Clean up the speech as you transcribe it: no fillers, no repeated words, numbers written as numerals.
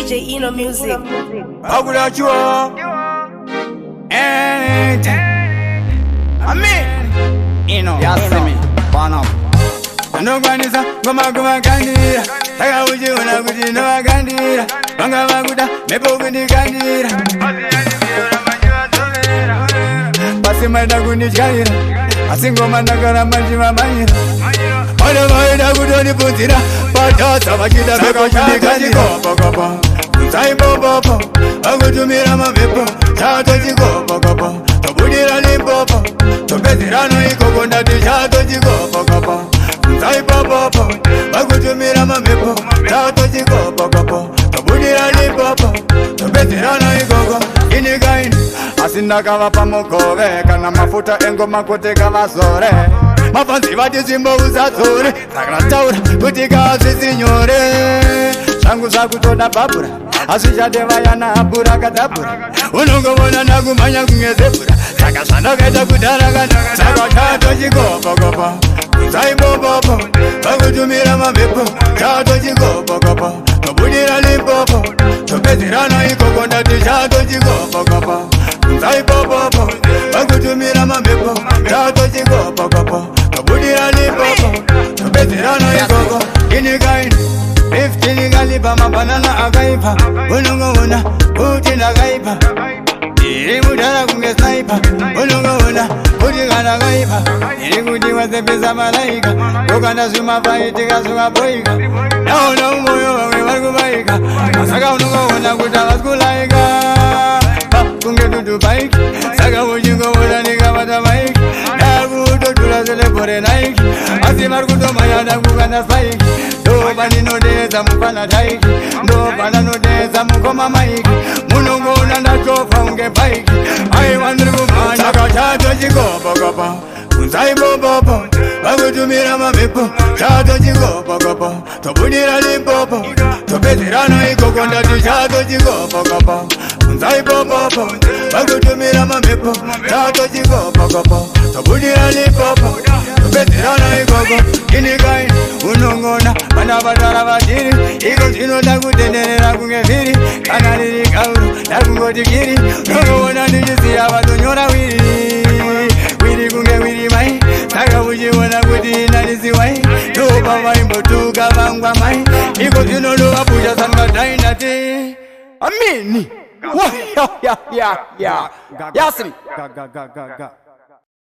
DJ Eno Music. How could I you are? I mean, Eno. Yasimi, Bono. No Granisa, Goma Candida. I would you when I would you know I Candida. Bangaguda, Mepo with the Candida. Passing my Daguni Jaira. I sing Roman Nagara Majima Maya. On the way, I would only put it up. But just have a kid of the Candida. Bobo, I go to Mirama Vipo, Chato Chico, Bobo, to put it on in Bobo, to Petirano, Coconda, Chato Chico, Bobo, Bobo, I go to Mirama Vipo, Chato Chico, Bobo, to put it on in Bobo, to Petirano, Coco, in the guy. Asinda Kava Pamoko, and Mafuta and Gomakote Cavasore. Mafansi vati simbo uzatori, Sagrataur, Putica, Signore, Sangu Sakutoda Babura. Asija devayana abura kadabura Unongo wana nagumanya kungezebura Saka sana keta kudaraga Saka chato chiko pokopo Kuzai popopo Pakutumira mamepo Chato chiko pokopo Tobudira limpopo Topezirana iko kondati chato chiko pokopo Kuzai popopo Pakutumira mamepo Chato chiko pokopo Tobudira limpopo Topezirana iko Inikaini 15 galiba mabanana agaipa Unungo una uti na gaipa Irimudara kunge sniper Unungo una uti gana gaipa Irikuti wase pisa malaika Ukanda suma faitika suka boika Naona umoyo wange warkubaika Masaka unungo una kutawaskulaiga Kunge tutu baiki Saka ujingo una nika wata baiki Nakuto tula zile pore naiki Asimar kuto mayada kukanda spaiki Nobody no days I'm gonna die. Nobody no days I'm gonna make. Munongo nanda chofa unge bike. I want to go man. Saka chato chiko pokopo. Unzai popopo. Bago tumira mamepo. Chato chiko pokopo. Tobudira limpopo. Topezirano iko konda tu chato chiko pokopo. Unzai popopo. Bago tumira mamepo. Chato chiko pokopo. Tobudira limpopo. Topezirano iko Kinikai, unongona, manabadara batiri, iko sino takutenderera kungefiri, kanaliri kauru, takungotikiri, nongona nijisi abadonyora wiri kunge wiri mai, saka ujiwana kuti nalisi wai, toba waimbo tuka vangwa mai, iko sino luwa puja sanga tainati, amini, Yeah. Yasimi.